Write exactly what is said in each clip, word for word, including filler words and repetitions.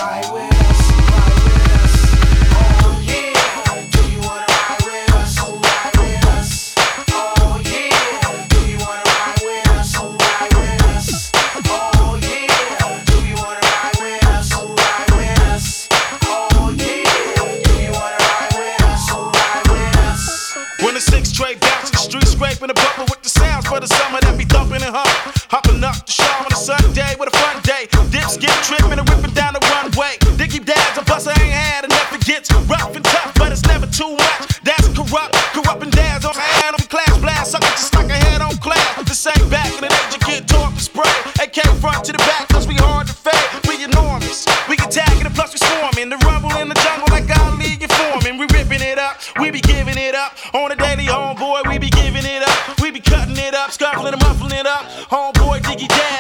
ride with us? Ride with us. Oh yeah. Do you wanna ride with us? Ride with us. Oh yeah. Do you wanna ride with us? Ride with us. Oh yeah. Do you wanna ride with us? Ride with us. Oh yeah. Do you wanna ride with us? Ride with us. When the six straight bounce the street, scraping the bubble with the sounds for the summer that be thumping and humping. Hopping up the show on a Sunday with a fun day. Dip, skip, tripping and ripping down the runway. Diggy dads, a bus I ain't had enough. It gets rough and tough, but it's never too much. That's corrupt, corrupting dads on hand on class blast. Sucker just like a head on class. This ain't back in the days you get tore up and spray. A K front to the back, cause we hard to fade. We enormous, we get tagging and plus we swarming. The rumble in the jungle like our league informing. We ripping it up, we be giving it up. On a daily homeboy, we be giving it up. We be cutting it up, scuffling and muffling it up. Homeboy, Diggy Dad.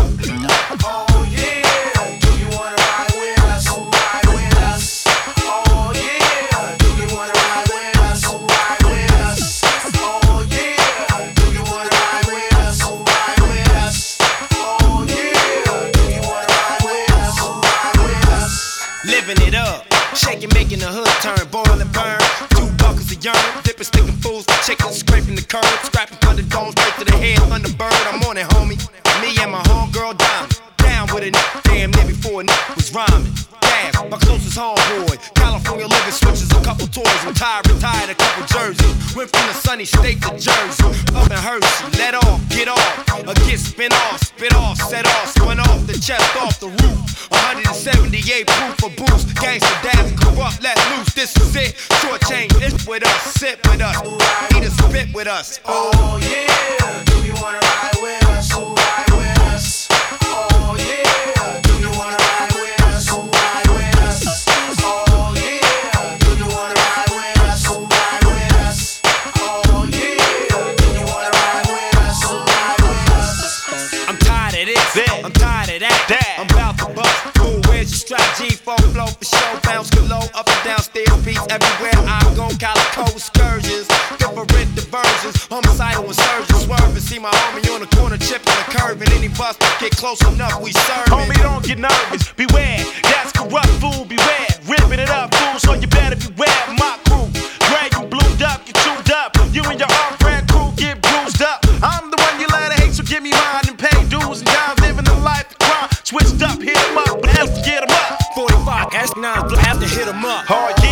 Oh yeah, do you wanna ride with us? Ride with us. Oh yeah, do you wanna ride with us? Ride with us. Oh yeah, do you wanna ride with us? Ride with us. Oh yeah, do you wanna ride with us? Ride with us. Living it up, shaking, making the hood turn, boil and burn. Two buckets of urine, dipping, sticking fools for chicken, scraping the curb, scrapping for the dome, straight to the head, Thunderbird. I'm on it, homie. Me and my homegirl Diamond, down with a nigga, damn near before a nigga was rhyming. Gas, my closest homeboy, California living switches, a couple toys, retired, retired, a couple jerseys. Went from the sunny state to Jersey, up in Hershey, let off, get off, or get spin off, spit off, set off, spun off the chest, off the roof. one seventy-eight proof for boost, gangsta dads, corrupt, let loose. This is it, short change, it's with us, sit with us, eat a spit with us. Oh yeah, do you wanna ride with us? Ride with us. Oh yeah, do you wanna ride with us? Ride with us. Oh yeah, do you wanna ride with us? Ride with us. Oh yeah, do you wanna ride with us? Ride with us. I'm tired of this, I'm tired of that, That. I'm about to bust. Cool, where's your strap? G four flow for show, bounce below, up and down stairs, beats everywhere I go. Calico excursions, different diversions, homicidal insurgents, swerving. See my homie on the corner, chipping the curve, and any bus that get close enough, we serve. Homie, don't get nervous, beware. That's corrupt, fool, beware. Ripping it up, fool, so you better beware. My crew, gray, you blued up, you chewed up. You and your off-brand crew get bruised up. I'm the one you let hate, so give me mine and pay dues and down, living the life of crime. Switched up, hit 'em up, but have to get 'em up. forty-five, S nine, have to hit 'em up. Hard